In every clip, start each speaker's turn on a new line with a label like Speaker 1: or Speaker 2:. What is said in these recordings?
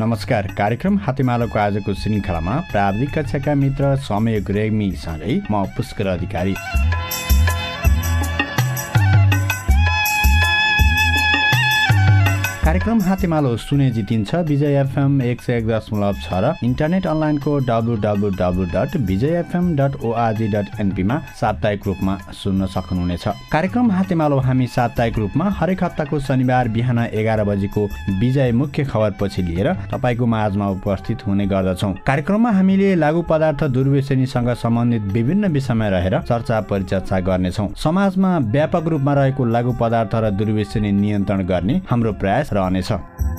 Speaker 1: नमस्कार। कार्यक्रम हातेमालोको आजको श्रृङ्खलामा प्राविधिक कक्षाका मित्र समय रेग्मीसँगै म पुष्कर अधिकारी। कार्यक्रम हातेमालो सुने जितिन्छ विजय एफएम 101.6 र इन्टरनेट अनलाइनको www.vijayfm.org.np मा साप्ताहिक रूपमा सुन्न सक्नुहुनेछ। कार्यक्रम हातेमालो हामी साप्ताहिक रूपमा हरेक हप्ताको शनिबार बिहान 11 बजेको विजय मुख्य खबर पछि लिएर तपाईको माझमा उपस्थित हुने गर्दछौँ। कार्यक्रममा हामीले लागू पदार्थ दुर्व्यसनीसँग सम्बन्धित विभिन्न विषयमा रहेर चर्चा परिचर्चा गर्नेछौँ। समाजमा व्यापक रूपमा रहेको लागू पदार्थ र दुर्व्यसनी नियन्त्रण गर्ने हाम्रो प्रयास रहनेछ।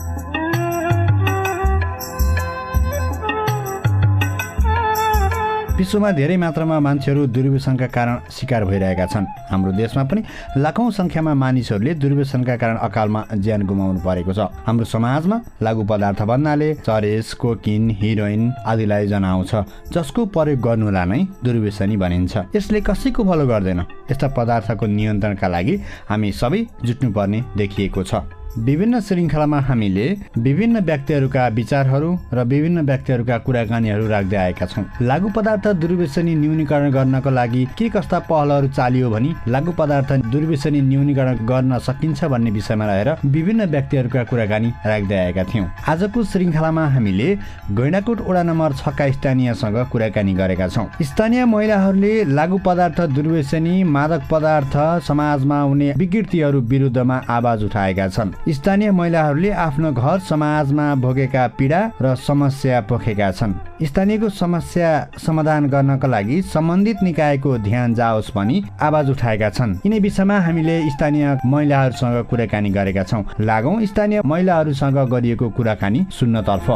Speaker 1: विश्वमा धेरै मात्रामा मान्छेहरू दुर्व्यसनका कारण शिकार भइरहेका छन्। हाम्रो देशमा पनि लाखौं संख्यामा मानिसहरूले दुर्व्यसनका कारण अकालमा ज्यान गुमाउनु परेको छ। हाम्रो समाजमा लागू पदार्थ भन्नाले चरेस, कोकिन, हिरोइन आदिलाई जनाउँछ, जसको प्रयोग गर्नुलाई नै दुर्व्यसनी भनिन्छ। यसले कसैको भलो गर्दैन। यस्ता पदार्थको नियन्त्रणका लागि हामी सबै जुट्नुपर्ने देखिएको छ। विभिन्न श्रृङ्खलामा हामीले विभिन्न व्यक्तिहरूका विचारहरू र विभिन्न व्यक्तिहरूका कुराकानीहरू राख्दै आएका छौँ। लागू पदार्थ दुर्व्यसनी न्यूनीकरण गर्नको लागि के कस्ता पहलहरू चालियो भनी लागू पदार्थ दुर्व्यसनी न्यूनीकरण गर्न सकिन्छ भन्ने विषयमा रहेर विभिन्न व्यक्तिहरूका कुराकानी राख्दै आएका थियौँ। आजको श्रृङ्खलामा हामीले गैंडाकोट वडा नम्बर 6 का स्थानीयसँग कुराकानी गरेका छौँ। स्थानीय महिलाहरूले लागू पदार्थ दुर्व्यसनी, मादक पदार्थ समाजमा हुने विकृतिहरू विरुद्धमा आवाज उठाएका छन्। स्थानीय महिलाहरूले आफ्नो घर समाजमा भोगेका पीडा र समस्या पोखेका छन्। स्थानीयको समस्या समाधान गर्नका लागि सम्बन्धित निकायको ध्यान जाओस् भनी आवाज उठाएका छन्। यिनै विषयमा हामीले स्थानीय महिलाहरूसँग कुराकानी गरेका छौँ। लागौं स्थानीय महिलाहरूसँग गरिएको कुराकानी सुन्नतर्फ।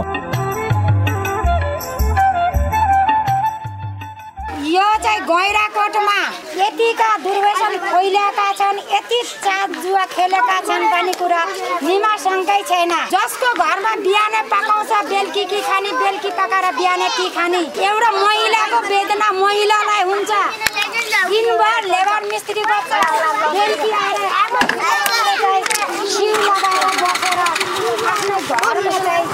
Speaker 2: यो चाहिँ गैंडाकोटमा यतिका दुर्व्यसन फैलिएका छन्, यति चाँद जुवा खेलेका छन् भन्ने कुरा निमासँगै छैन। जसको घरमा बिहानै पकाउँछ बेलुकी कि खाने, बेलुकी पकाएर बिहानै कि खाने, एउटा महिलाको वेदना महिलालाई हुन्छ। दिनभर लेबर मिस्त्री गर्छ, बेलुकी आएर शिर लगाएर बसेर आफ्नो घरमा चाहिँ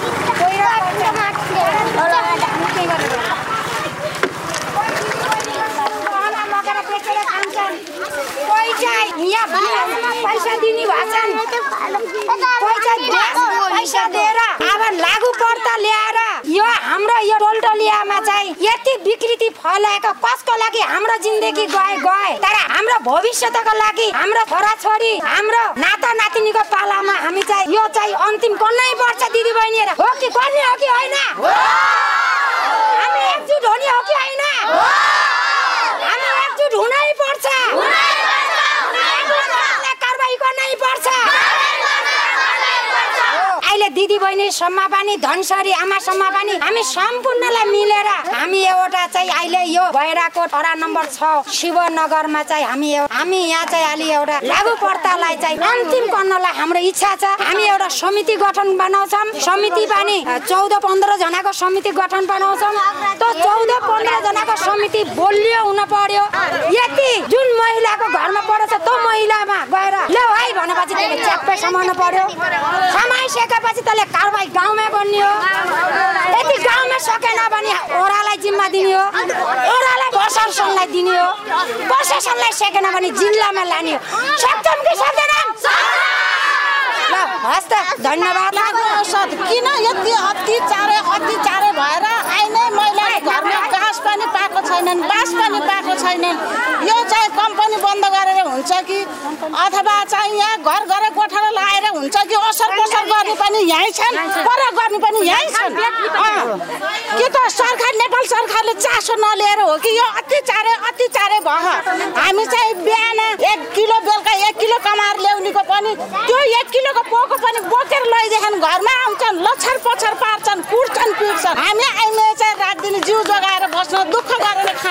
Speaker 2: पैसा दिने भएछन्, पैसा दिएर अब लागू पर्दा ल्याएर यो हाम्रो यो टोलटोलियामा चाहिँ यति विकृति फैलाएको कसको लागि हाम्रो जिन्दगी गए तर हाम्रो भविष्यको लागि हाम्रो छोराछोरी हाम्रो नाता नातिनीको पालामा हामी चाहिँ यो चाहिँ अन्तिम गर्नै पर्छ। दिदी बहिनीहरु हो कि गर्ने हो कि होइन? हामी एकजुट हुने हो कि होइन? हामी एकजुट हुनै पर्छ। अहिले दिदी बहिनी सम्मा पनि धनसरी आमा सम्मा पनि हामी सम्पूर्णलाई मिलेर हामी एउटा चाहिँ अहिले यो गैंडाकोट वडा नम्बर 6 शिवनगरमा चाहिँ हामी यहाँ चाहिँ अलि एउटा लागू पर्दालाई चाहिँ अन्तिम गर्नलाई हाम्रो इच्छा छ। हामी एउटा समिति गठन बनाउँछौँ। समिति पनि 14-15 जनाको समिति गठन बनाउँछौँ। त्यो 14-15 जनाको समिति बलियो हुन पर्यो। यति जुन महिलाको घरमा परेछ त्यो महिलामा गएर लो है भनेपछि त्यसले च्याप्पै समाउनु पर्यो। समाइसकेपछि त्यसले कारबाही गाउँमा बन्ने हो। यदि गाउँमा सकेन भने ओरालाई जिम्मा दिने हो, ओरालाई प्रशासनलाई दिने हो, प्रशासनलाई सकेन भने जिल्लामा लाने हो। सक्छौँ कि सक्दैनौँ? ल हस् त, धन्यवाद।
Speaker 3: किन यति अत्याचारै भएर आइनै महिलाको घरमा घाँस पनि पाएको छैनन्, बाँस पनि पाएको छैनन्। यो चाहिँ कम्पनी बन्द गरेर हुन्छ कि अथवा चाहिँ यहाँ घर घरै कोठालो लगाएर हुन्छ कि असर पसर गर्ने पनि यहीँ छन्, पर गर्ने पनि यहीँ छन्। के त सरकार नेपाल सरकारले चासो नलिएर हो कि यो अत्याचारै भयो? हामी चाहिँ बिहान 1 किलो बेलुका 1 किलो कमाएर ल्याउनेको पनि त्यो 1 किलोको पोको पनि बोकेर लैदेखि घरमा आउँछन्, लछर पछर पार्छन्, कुट्छन् पिट्छन्। हामी आइमे चाहिँ रात दिन जिउ जोगाएर बस्न, दुःख गरेर खान कति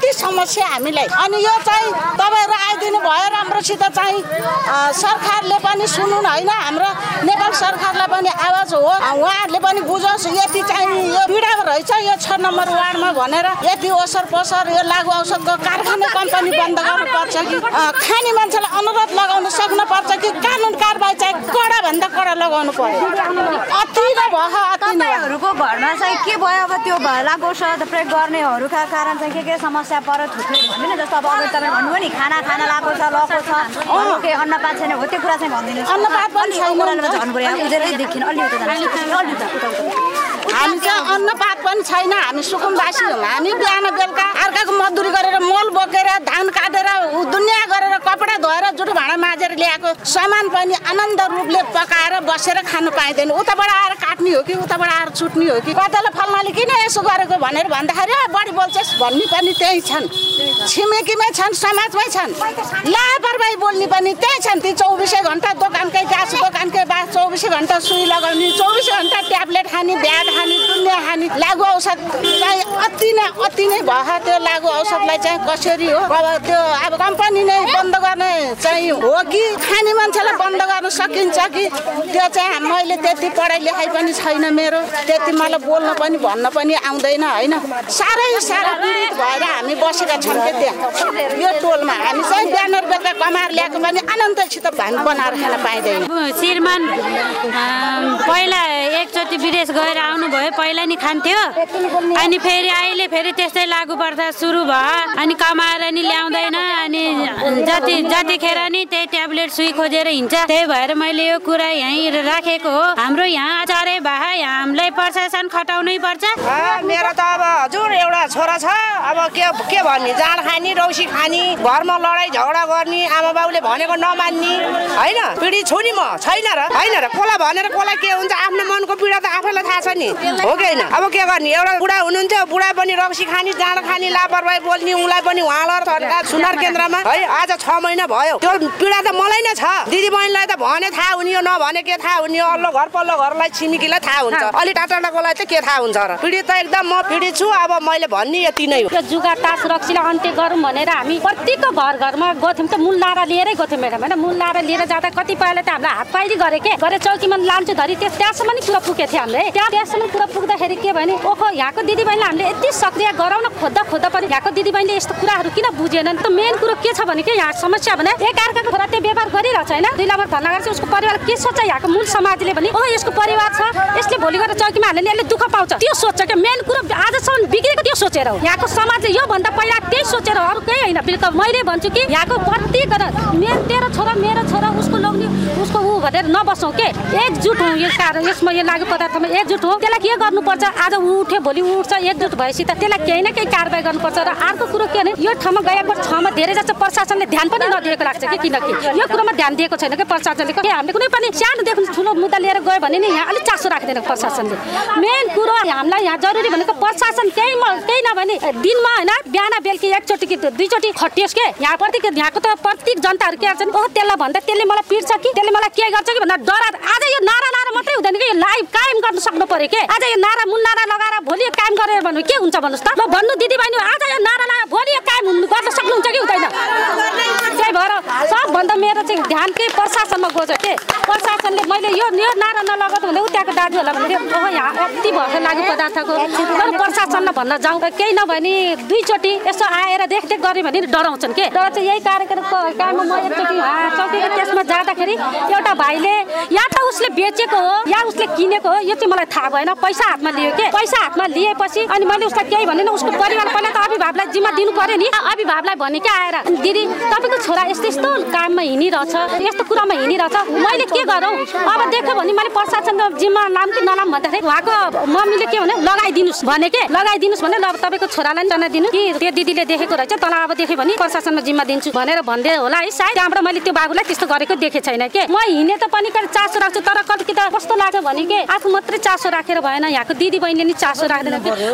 Speaker 3: यति समस्या हामीलाई। अनि यो चाहिँ तपाईँहरू आइदिनु भयो राम्रोसित चाहिँ सरकारले पनि सुनुन् होइन, हाम्रो नेपाल सरकारलाई पनि आवाज हो, उहाँहरूले पनि बुझोस् यति चाहिँ यो पीडा रहेछ यो 6 नम्बर वार्डमा भनेर। यति ओसर पसर यो लागु औषधको कारखाना कम्पनी बन्द गर्नुपर्छ कि खाने मान्छेलाई अनुरोध लगाउन सक्नुपर्छ कि कानुन कारबाही चाहिँ कडा भन्दा कडा लगाउनु पर्यो। अति नै भयो, अति नै।
Speaker 4: तपाईँहरूको घरमा चाहिँ के भयो अब त्यो लागु औषध प्रयोग गर्नेहरूका कारण चाहिँ के समस्या पर्यो थुप्रै भन्दैन? जस्तो अब अघि तपाईँ भन्नुभयो नि खाना लगाएको छ, लको छ, के अन्नपात छैन हो, त्यो कुरा चाहिँ भनिदिनुहोस्।
Speaker 3: अन्नपात पनि छैन,
Speaker 4: झन् गयो उजेरैदेखि अलि
Speaker 3: हामी चाहिँ अन्नपात पनि छैन। हामी सुकुम्बासी हौँ। हामी बिहान बेलुका अर्काको मजदुरी गरेर मल बोकेर धान काटेर दुनियाँ गरेर कपडा धोएर जुठो भाँडा माझेर ल्याएको सामान पनि आनन्द रूपले पकाएर बसेर खानु पाइँदैन। उताबाट आएर काट्ने हो कि उताबाट आएर छुट्ने हो कि कतैले फल्नाले किन यसो गरेको भनेर भन्दाखेरि बढी बोल्छस् भन्ने पनि त्यही छन्, छिमेकीमै छन्, समाजमै छन्। लापरवाही बोल्ने पनि त्यही छन्। ती 24 घन्टा दोकानकै ग्यास दोकानकै बा 24 घन्टा सुई लगाउने, 24 घन्टा ट्याब्लेट खाने, ब्याड खाने, दुनियाँ खाने। लागु औषध चाहिँ अति नै भयो। त्यो लागु औषधलाई चाहिँ कसरी हो त्यो अब कम्पनी नै बन्द गर्ने चाहिँ हो कि खाने मान्छेलाई बन्द गर्न सकिन्छ कि त्यो चाहिँ मैले त्यति पढाइ लेखाइ पनि छैन मेरो, त्यति मलाई बोल्न पनि भन्न पनि आउँदैन होइन। साह्रै पीडित भएर हामी बसेका छौँ कि त्यहाँ यो टोलमा। हामी चाहिँ बिहान बेलुका कमाएर ल्याएको पनि आनन्दसित बनाएर खान पाइँदैन।
Speaker 5: श्रीमान पहिला एकचोटि विदेश गएर आउनुभयो, पहिला नि खान्थ्यो, अनि फेरि अहिले फेरि त्यस्तै लागु पर्दा सुरु भयो, अनि कमाएर नि ल्याउँदैन, अनि जतिखेर नि त्यही ट्याब्लेट सुई खोजेर हिँड्छ। त्यही भएर मैले यो कुरा यहीँ राखेको हो। हाम्रो यहाँ चारै भाहा हामीलाई प्रशासन खटाउनै पर्छ।
Speaker 6: मेरो त अब हजुर एउटा छोरा छ, अब के भन्ने, जाँड खाने, रौसी खाने, घरमा लडाइँ झगडा गर्ने, आमा बाउले भनेको नमान्ने होइन। पीडित छु नि म, छैन र होइन र। कसलाई भनेर कसलाई के हुन्छ, आफ्नो मनको पीडा त आफैलाई थाहा छ नि, हो कि होइन। अब के गर्ने, एउटा बुढा हुनुहुन्थ्यो, बुढा पनि रक्सी खाने, जाँड खाने, लापरवाही बोल्ने, उनलाई पनि उहाँ लगेर सुनार केन्द्रमा है आज 6 महिना भयो। त्यो पीडा त मलाई नै छ। दिदी बहिनीलाई त भने थाहा हुने हो, नभने के थाहा हुने हो। अल्लो घर पल्लो घरलाई छिमेकीलाई थाहा हुन्छ, अलि टाटाकोलाई त के थाहा हुन्छ र। पीडित त एकदम म पीडित छु। अब मैले भन्ने यति नै हो।
Speaker 5: जुगाटा सुरक्षालाई अन्त्य गरौँ भनेर हामी प्रत्येकको घरमा गथ्यौँ। त मूल नारा लिएरै गथ्यौँ म्याडम होइन। मूल नारा लिएर जाँदा कतिपयले त हामीलाई हात पाइली गरे चौकीमा लान्छु धरी त्यहाँसम्म नि कुरा पुगेको थियो हामीले। त्यहाँसम्म कुरा पुग्दाखेरि के भने ओहो यहाँको दिदीबहिनीले हामीले यति सक्रिय गराउन खोज्दा पनि यहाँको दिदीबहिनीले यस्तो कुराहरू किन बुझेनन्। त मेन कुरो के छ भने के यहाँ समस्या भने एकअर्काको प्रति व्यवहार गरिरहेछ होइन। 2 नम्बर धन्दा गर्छ उसको परिवार के सोच्छ, यहाँको मूल समाजले भने ओहो यसको परिवार छ, यसले भोलि गएर चौकीमा हाल्ने यसले दुःख पाउँछ, त्यो सोच्छ क्या। मेन कुरो आजसम्म बिग्रेको त्यो सोचेर हो। यहाँको समाजले योभन्दा पहिला त्यही सोचेर, अरू केही होइन। बिल्कुल मैले भन्छु कि यहाँको प्रत्येक तेरो छोरा मेरो छोरा उसको लोग्ने उसको ऊ भनेर नबसौँ के। एकजुट हौँ यस कारण, यसमा यो लागु पदार्थमा एकजुट हौँ। त्यसलाई के गर्नुपर्छ, आज ऊ उठ्यो भोलि ऊ उठ्छ, एकजुट भएपछि त त्यसलाई केही न केही कारबाही गर्नुपर्छ। र अर्को कुरो के भने यो ठाउँमा गएको ठाउँमा धेरै जस्तो प्रशासनले ध्यान पनि नदिएको लाग्छ कि, किनकि यो कुरोमा ध्यान दिएको छैन कि प्रशासनले। हामीले कुनै पनि सानोदेखि ठुलो मुद्दा लिएर गयो भने नि यहाँ अलिक चासो राख्दैन प्रशासनले। मेन कुरो हामीलाई यहाँ जरुरी भनेको प्रशासन केही नभने दिनमा होइन बिहान बेलुकी एकचोटि कि 2 चोटि खटियोस् के। यहाँको त प्रत्येक जनताहरू के गर्छन्, ओहो त्यसलाई भन्दा त्यसले मलाई पिट्छ कि त्यसले मलाई के गर्छ कि भन्दा डरा। आज यो नारा मात्रै हुँदैन कि, यो लाइभ कायम गर्न सक्नु पर्यो के। आज यो नारा मूल नारा लगाएर भोलि यो कायम गरेर भन्नु के हुन्छ भन्नुहोस् त। ल भन्नु दिदीबहिनी, आज यो नारा लगाएर भोलि यो कायम गर्न सक्नुहुन्छ कि हुँदैन। त्यही भएर सबभन्दा मेरो चाहिँ ध्यान के प्रशासनमा गयो के। प्रशासनले मैले यो नारा नलगाउँदा भने त्यहाँको दाजुहरूलाई भने ओहो यहाँ यति भर्खर लागु पदार्थको प्रशासनलाई भन्न जाउँ। केही नभने 2 चोटि यसो आएर देखदेख गऱ्यो भने डराउँछन् के। र चाहिँ यही कार्यक्रममा म एकचोटि चौकीको त्यसमा जाँदाखेरि एउटा भाइले या त उसले बेचेको हो या उसले किनेको हो, यो चाहिँ मलाई थाहा भएन। पैसा हातमा लियो के। पैसा हातमा लिएपछि अनि मैले उसलाई केही भनेन। उसको परिवार पहिला त अभिभावकलाई जिम्मा दिनु पर्यो नि। अभिभावकलाई भने के आएर दिदी तपाईँको छोरा यस्तो काममा हिँडिरहेछ, यस्तो कुरामा हिँडिरहेछ, मैले के गरौँ। अब देख्यो भने मैले प्रशासनको जिम्मा लाम कि नलाम भन्दाखेरि उहाँको मम्मीले के भने लगाइदिनुहोस् भने के। लगाइदिनुहोस् भने अब तपाईँको छोरालाई नि जनाइदिनु कि त्यो दिदीले देखेको रहेछ, तँलाई अब देख्यो भने प्रशासनमा जिम्मा दिन्छु भनेर भन्दै होला है सायद। त्यहाँबाट मैले त्यो बाबुलाई त्यस्तो गरेको देखेको छैन के। म हिँड्ने त पनि चासो राख्छु, तर कति त कस्तो लाग्छ भने के आफू मात्रै चासो राखेर भएन, यहाँको दिदी बहिनीले नि चासो राख्दैन।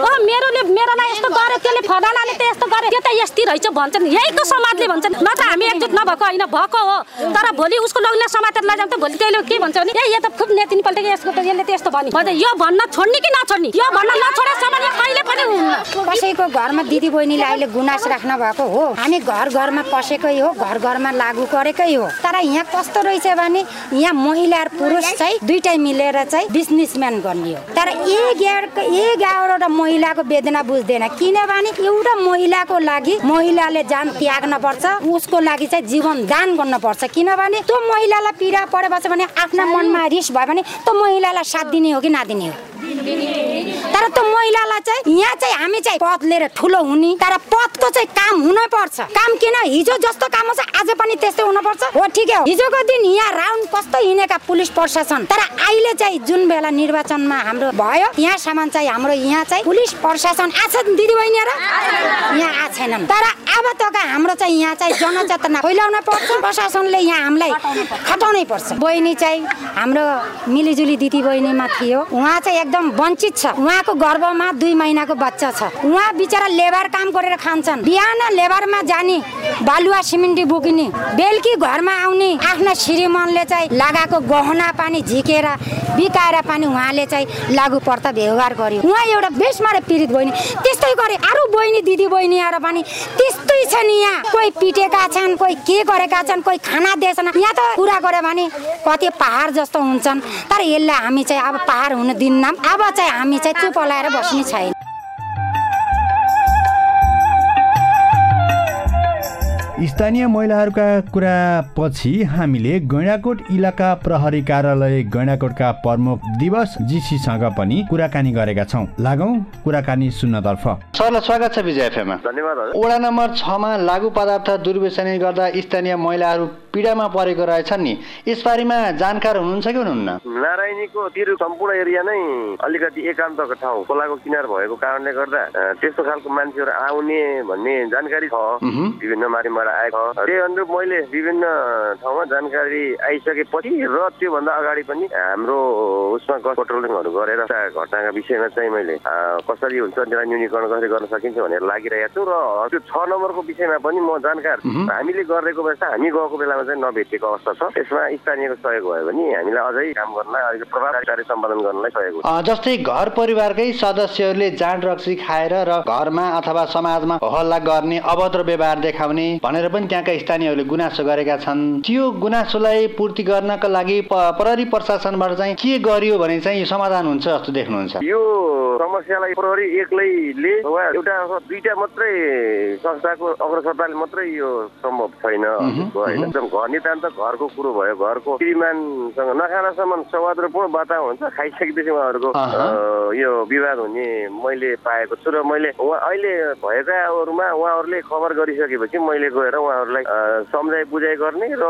Speaker 5: मेरोलाई यस्तो गर्यो, त्यसले फलानाले त यस्तो गर्यो, त्यो त यस्तै रहेछ भन्छन्। यहीको समाजले भन्छन्, नत्र हामी एकजुट नभएको होइन, भएको हो। तर तर भोलि उसको लग्न समातेर लैजाउँ त भोलि त्यसले के भन्छ भने ए त खुब नेतिनी पल्टेको यसको त यसले त्यस्तो भन्यो म त यो भन्न छोड्ने कि नछोड्ने यो भन्न नछोडेसम्म यो कहिले पनि हुन्न
Speaker 2: कसैको घरमा दिदी बहिनीले अहिले गुनास राख्न भएको हो हामी घर घरमा पसेकै हो घर घरमा लागू गरेकै हो तर यहाँ कस्तो रहेछ भने यहाँ महिला र पुरुष चाहिँ दुईटै मिलेर चाहिँ बिजनेसम्यान गर्ने हो तर एउटा महिलाको वेदना बुझ्दैन किनभने एउटा महिलाको लागि महिलाले जान त्याग्न पर्छ उसको लागि चाहिँ जीवन दान गर्न पर्छ किनभने त्यो महिलालाई पीडा परेपछि भने आफ्ना मनमा रिस भयो भने त्यो महिलालाई साथ दिने हो कि नदिने हो तर त्यो महिलालाई चाहिँ यहाँ चाहिँ हामी चाहिँ पद लिएर ठुलो हुने तर पदको चाहिँ काम हुनै पर्छ काम किन हिजो जस्तो काम हुन्छ आज पनि त्यस्तै हुनुपर्छ हो ठिकै हो हिजोको दिन यहाँ राउन्ड कस्तो हिँडेका पुलिस प्रशासन तर अहिले चाहिँ जुन बेला निर्वाचनमा हाम्रो भयो यहाँसम्म चाहिँ हाम्रो यहाँ चाहिँ पुलिस प्रशासन आछ दिदी बहिनीहरु यहाँ आएको छैनन् तर अब तक हाम्रो चाहिँ यहाँ चाहिँ जनचेतना फैलाउन पर्छ प्रशासनले यहाँ हामीलाई खटाउनै पर्छ बहिनी चाहिँ हाम्रो मिलिजुली दिदी बहिनीमा थियो उहाँ चाहिँ एकदम वञ्चित छ उहाँको गर्भमा 2 महिनाको बच्चा छ उहाँ बिचारा लेबर काम गरेर खान्छन् बिहान लेबरमा जाने बालुवा सिमेन्टी बोकिने बेलुकी घरमा आउने आफ्ना श्रीमानले चाहिँ लगाएको गहना पानी झिकेर बिकाएर पनि उहाँले चाहिँ लागु पर्ता व्यवहार गर्यो उहाँ एउटा बेसमारे पीडित बहिनी त्यस्तै गरे अरु बहिनी दिदी बहिनीहरु पनि त्यस्तै छन् यहाँ कोही पिटेका छन् कोही के गरेका छन् कोही खाना दिएछन् यहाँ त कुरा गरे भने कति पहाड जस्तो हुन्छन् तर यसलाई हामी चाहिँ अब पहाड हुन दिन्नौं अब चाहिँ हामी चाहिँ चुप लाएर बस्ने छैन
Speaker 1: स्थानीय महिलाहरूका कुरा पछि हामीले गैंडाकोट इलाका प्रहरी कार्यालय गैंडाकोटका प्रमुख दिवस जीसीसँग पनि कुराकानी गरेका छौं लागौं कुराकानी सुन्नतर्फ सरलाई स्वागत छ विजय एफएममा
Speaker 7: धन्यवाद
Speaker 1: वडा नम्बर 6 मा लागु पदार्थ दुर्व्यसनी गर्दा स्थानीय महिलाहरू पीडामा परेको रहेछन् नि यसबारेमा जानकार हुनुहुन्छ कि हुनुहुन्न
Speaker 7: नारायणीको तिर सम्पूर्ण एरिया नै अलिकति एकान्तको ठाउँ खोलाको किनार भएको कारणले गर्दा त्यस्तो खालको मान्छेहरू आउने भन्ने जानकारी छ विभिन्न माध्यमबाट आएको त्यही अनुरूप मैले विभिन्न ठाउँमा जानकारी आइसकेपछि र त्योभन्दा अगाडि पनि हाम्रो उसमा पेट्रोलिङहरू गरेर घटनाका विषयमा चाहिँ मैले कसरी हुन्छ त्यसलाई न्यूनीकरण कसरी गर्न सकिन्छ भनेर लागिरहेको छु र त्यो 6 नम्बरको विषयमा पनि म जानकार हामीले गरेको बेला हामी गएको बेलामा चाहिँ नभेटेको अवस्था छ त्यसमा स्थानीयको सहयोग भयो भने हामीलाई अझै काम गर्न अलिक प्रभावकारी सम्पादन गर्नलाई सहयोग हुन्छ
Speaker 1: जस्तै घर परिवारकै सदस्यहरूले जाँड रक्सी खाएर र घरमा अथवा समाजमा हल्ला गर्ने अभद्र व्यवहार देखाउने भनेर पनि त्यहाँका स्थानीयहरूले गुनासो गरेका छन् त्यो गुनासोलाई पूर्ति गर्नका लागि प्रहरी प्रशासनबाट चाहिँ के गरियो भने चाहिँ यो समाधान हुन्छ जस्तो देख्नुहुन्छ
Speaker 7: यो समस्यालाई प्रहरी एक्लैले वा एउटा अथवा दुईटा मात्रै संस्थाको अग्रसरताले मात्रै यो सम्भव छैन हैन एकदम घर नितान्त घरको कुरो भयो घरको श्रीमानसँग नखानासम्म सौहार्दपूर्ण वातावरण हुन्छ खाइसकेपछि उहाँहरूको यो विवाद हुने मैले पाएको छु र मैले अहिले भएकाहरूमा उहाँहरूले खबर गरिसकेपछि मैले गएर उहाँहरूलाई सम्झाइ बुझाइ गर्ने र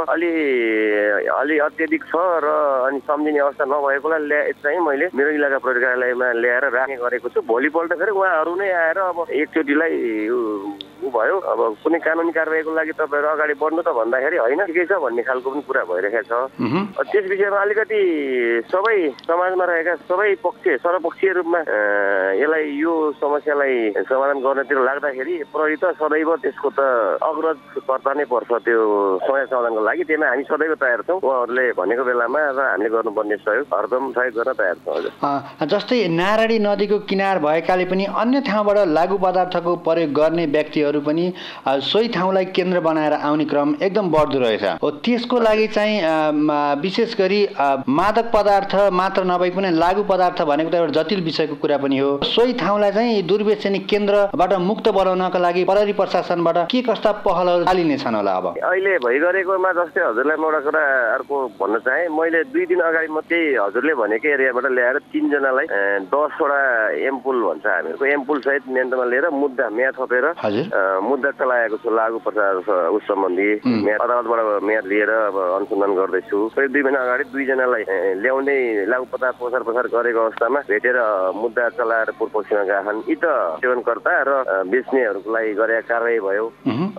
Speaker 7: अलि अत्याधिक छ र अनि सम्झिने अवस्था नभएकोलाई चाहिँ मैले मेरो इलाका प्रहरी कार्यालयमा ल्याएर राख्ने गरेको छु भोलिपल्ट फेरि उहाँहरू नै आएर अब एकचोटिलाई भयो अब कुनै कानुनी कारबाहीको लागि तपाईहरु अगाडि बढ्नु त भन्दाखेरि हैन ठिकै छ भन्ने खालको पनि कुरा भइरहेको छ त्यस विषयमा अलिकति सबै समाजमा रहेका सबै पक्ष सर्वपक्षीय रूपमा यसलाई यो समस्यालाई समाधान गर्नतिर लाग्दाखेरि प्रहरी त सदैव त्यसको त अग्रज कर्ता नै पर्छ त्यो समस्या समाधानको लागि त्यसमा हामी सदैव तयार छौं उहाँहरूले भनेको बेलामा र हामीले गर्नुपर्ने सहयोग हरदम सहयोग गर्न तयार छौं हजुर
Speaker 1: जस्तै नारायणी नदीको किनार भएकाले पनि अन्य ठाउँबाट लागु पदार्थको प्रयोग गर्ने व्यक्तिहरू पनि सोही ठाउँलाई केन्द्र बनाएर आउने क्रम एकदम बढ्दो रहेछ हो त्यसको लागि चाहिँ विशेष गरी मादक पदार्थ मात्र नभई पनि लागु पदार्थ भनेको त एउटा जटिल विषयको कुरा पनि हो सोही ठाउँलाई चाहिँ दुर्व्यसनी केन्द्रबाट मुक्त बनाउनका लागि प्रहरी प्रशासनबाट के कस्ता पहलहरू चालिने छन् होला अब
Speaker 7: अहिले भइगरेकोमा जस्तै हजुरलाई म एउटा कुरा अर्को भन्न चाहे मैले 2 दिन अगाडि मात्रै हजुरले भनेको एरियाबाट ल्याएर 3 जनालाई 10 वटा एम्पुल भन्छ हामीहरुको एम्पुल सहित नियन्त्रणमा लिएर मुद्दा म्या थपेर मुद्दा चलाएको छु लागु पदार्थ उस सम्बन्धी अदालतबाट म्या लिएर अब अनुसन्धान गर्दैछु करिब 2 महिना अगाडि 2 जनालाई ल्याउँदै लागु पदार्थ प्रसार गरेको अवस्थामा भेटेर मुद्दा चलाएर पूर्वपक्षमा गएछन् यी त सेवनकर्ता र बेच्नेहरुको लागि गरेका कारबाही भयो यो लागु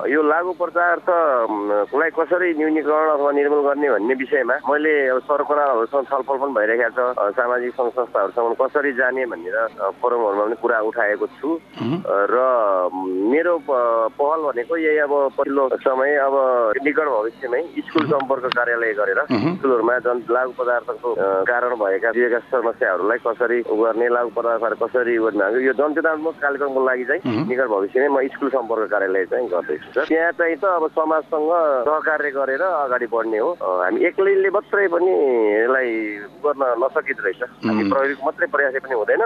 Speaker 7: लागु पदार्थलाई कसरी न्यूनीकरण अथवा निर्मूल गर्ने भन्ने विषयमा मैले सरकारहरूसँग छलफल पनि भइरहेको छ। सामाजिक सङ्घ संस्थाहरूसँग कसरी जाने भनेर फोरमहरूमा पनि कुरा उठाएको छु र मेरो पहल भनेको यही अब पछिल्लो समय अब निकट भविष्यमै स्कुल सम्पर्क कार्यालय गरेर स्कुलहरूमा लागु पदार्थको कारण भएका समस्याहरूलाई कसरी गर्ने, लागु पदार्थहरू कसरी गर्ने, यो जनचेतनात्मक कार्यक्रमको लागि चाहिँ निकट भविष्यमै म स्कुल सम्पर्क कार्यालय चाहिँ गर्दैछु र त्यहाँ चाहिँ त अब समाजसँग सहकार्य गरेर अगाडि बढ्ने हो। हामी एक्लैले मात्रै पनि यसलाई गर्न नसकित रहेछ। हामी प्रहरीको मात्रै प्रयासै पनि हुँदैन,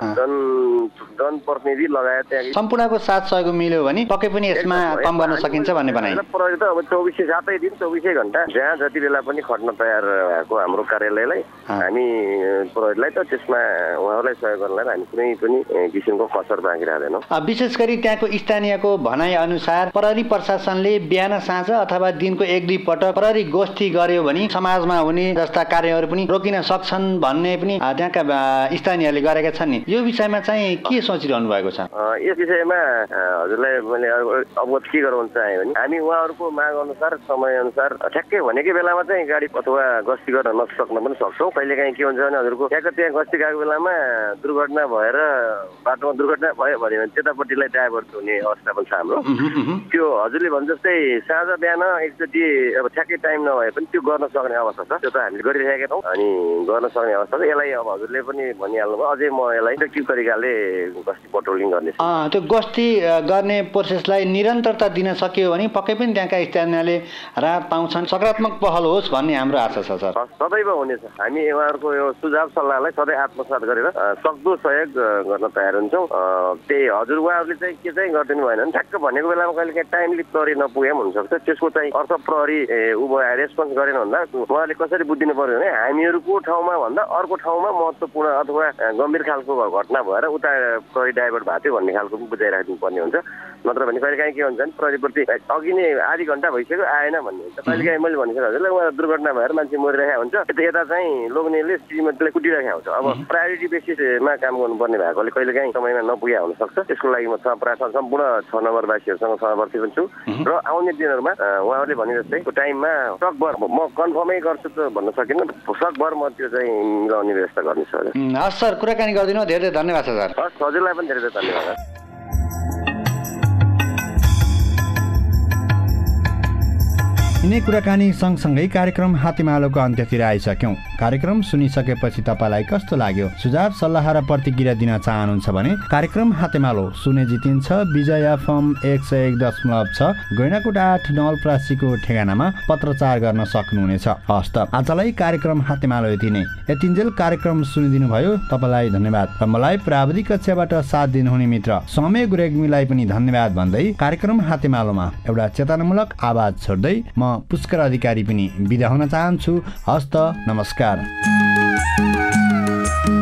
Speaker 7: जनप्रतिनिधि लगायत त्यहाँ
Speaker 1: सम्पूर्णको साथ सहयोग मिल्यो भने पक्कै पनि यसमा कम गर्न सकिन्छ भन्ने बनाइ।
Speaker 7: प्रहरी त अब 7 दिन 24 घण्टा जहाँ जति बेला पनि खट्न तयार भएको हाम्रो कार्यालयलाई हामी प्रहरीलाई त त्यसमा उहाँहरूलाई सहयोग गर्नलाई हामी कुनै पनि किसिमको कसर बाँकी राख्दैनौँ।
Speaker 1: विशेष गरी त्यहाँको स्थानीयको भनाइ अनुसार प्रहरी प्रशासनले बिहान साँझ अथवा दिनको 1-2 पटक प्रहरी गोष्ठी गर्यो भने समाजमा हुने जस्ता कार्यहरू पनि रोकिन सक्छन् भन्ने पनि त्यहाँका स्थानीयले गरेका छन् नि। यो विषयमा चाहिँ के सोचिरहनु भएको छ?
Speaker 7: यस विषयमा हजुरलाई मैले अवगत के गराउन चाहेँ भने हामी उहाँहरूको माग अनुसार समय अनुसार ठ्याक्कै भनेकै बेलामा चाहिँ गाडी अथवा गस्ती गर्न नसक्न पनि सक्छौँ। कहिलेकाहीँ के हुन्छ भने हजुरको ठ्याक्क त्यहाँ गस्ती गएको बेलामा दुर्घटना भएर बाटोमा दुर्घटना भयो भने त्यतापट्टिलाई डाइभर्ट हुने अवस्था पनि छ हाम्रो। त्यो हजुरले भने जस्तै साँझ बिहान एकचोटि अब ठ्याक्कै टाइम नभए पनि त्यो गर्न सक्ने अवस्था छ। त्यो त हामीले गरिरहेका छौँ अनि गर्न सक्ने अवस्था छ। यसलाई अब हजुरले पनि भनिहाल्नुभयो, अझै म यसलाई इफेक्टिभ तरिकाले गस्ती पेट्रोलिङ गर्नेछु।
Speaker 1: त्यो गस्ती गर्ने प्रोसेसलाई निरन्तरता दिन सकियो भने पक्कै पनि त्यहाँका स्थानीयले राहत पाउँछन्, सकारात्मक पहल होस् भन्ने हाम्रो आशा छ सर।
Speaker 7: सदैव हुनेछ। हामी उहाँहरूको यो सुझाव सल्लाहलाई सधैँ आत्मसात गरेर सक्दो सहयोग गर्न तयार हुन्छौँ। त्यही हजुर उहाँहरूले चाहिँ के चाहिँ गरिदिनु भएन भने ठ्याक्क भनेको बेलामा कहिले काहीँ टाइमली प्रहरी नपुगे पनि हुनसक्छ। त्यसको चाहिँ अर्थ प्रहरी रेस्पोन्स गरेन भन्दा उहाँले कसरी बुझिदिनु पर्यो भने हामीहरूको ठाउँमा भन्दा अर्को ठाउँमा महत्त्वपूर्ण अथवा गम्भीर खालको घटना भएर उता प्रहरी डाइभर्ट भएको थियो भन्ने खालको बुझाइराख्नु पर्ने हुन्छ। नत्र भने कहिले काहीँ के हुन्छ भने प्रहरीप्रति अघि नै आधी घन्टा भइसक्यो आएन भन्ने हुन्छ। कहिले काहीँ मैले भनिसकेँ हजुरलाई उहाँ दुर्घटना भएर मान्छे मरिरहेको हुन्छ, यता चाहिँ लोग्नेले श्रीमतीलाई कुटिरहेको हुन्छ। अब प्रायोरिटी बेसिसमा काम गर्नुपर्ने भएकोले कहिले काहीँ समयमा नपुगे हुनसक्छ। त्यसको लागि म सम्पूर्ण 6 नम्बरवासीहरूसँग सहमति पनि छु र आउने दिनहरूमा उहाँहरूले भने जस्तै टाइममा सकभर म कन्फर्मै गर्छु त भन्न सकिनँ, सकभर म त्यो चाहिँ मिलाउने व्यवस्था गर्नेछु हजुर।
Speaker 1: हस् सर, कुराकानी गरिदिनु धेरै धन्यवाद छ सर।
Speaker 7: हस् हजुरलाई पनि धेरै धन्यवाद।
Speaker 1: यिनै कुराकानी सँगसँगै कार्यक्रम हातेमालोको अन्त्यतिर आइसक्यौँ। कार्यक्रम सुनिसकेपछि तपाईँलाई कस्तो लाग्यो? सुझाव सल्लाह र प्रतिक्रिया दिन चाहनुहुन्छ भने कार्यक्रम हातेमालो सुने जितिन्छ विजय FM 101.6 गैँडाकोट 8 नवलपरासीको ठेगानामा पत्रचार गर्न सक्नुहुनेछ। हस्त आजलाई कार्यक्रम हातेमालो यति नै। यतिन्जेल कार्यक्रम सुनिदिनु भयो तपाईँलाई धन्यवाद र मलाई प्राविधिक कक्षाबाट साथ दिनुहुने मित्र समय गुरेग्मीलाई पनि धन्यवाद भन्दै कार्यक्रम हातेमालोमा एउटा चेतनामूलक आवाज छोड्दै म पुष्कर अधिकारी पनि बिदा हुन चाहन्छु। हस्त नमस्कार।